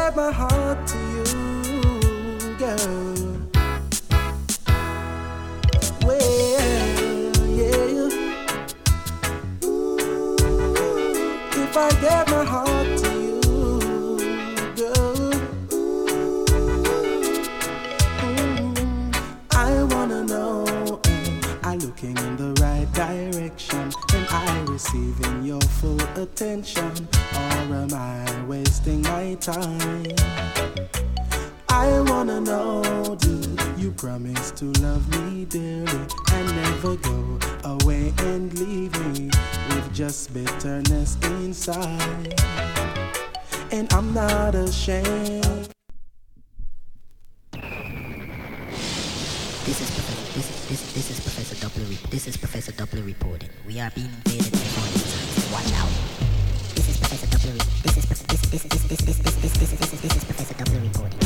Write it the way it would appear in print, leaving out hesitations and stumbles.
get my heart to you, girl. Well, yeah. Ooh, if I get my heart to you, girl. I wanna know, am I looking in the right direction? Am I receiving your full attention? Or am I wasting my time? I wanna know, do you promise to love me dearly and never go away and leave me with just bitterness inside? And I'm not ashamed. This is Professor Doppler. This is Professor Doppler reporting. We are being invaded by foreign science. Watch out. This is Professor Doppler. This is Professor Doppler reporting.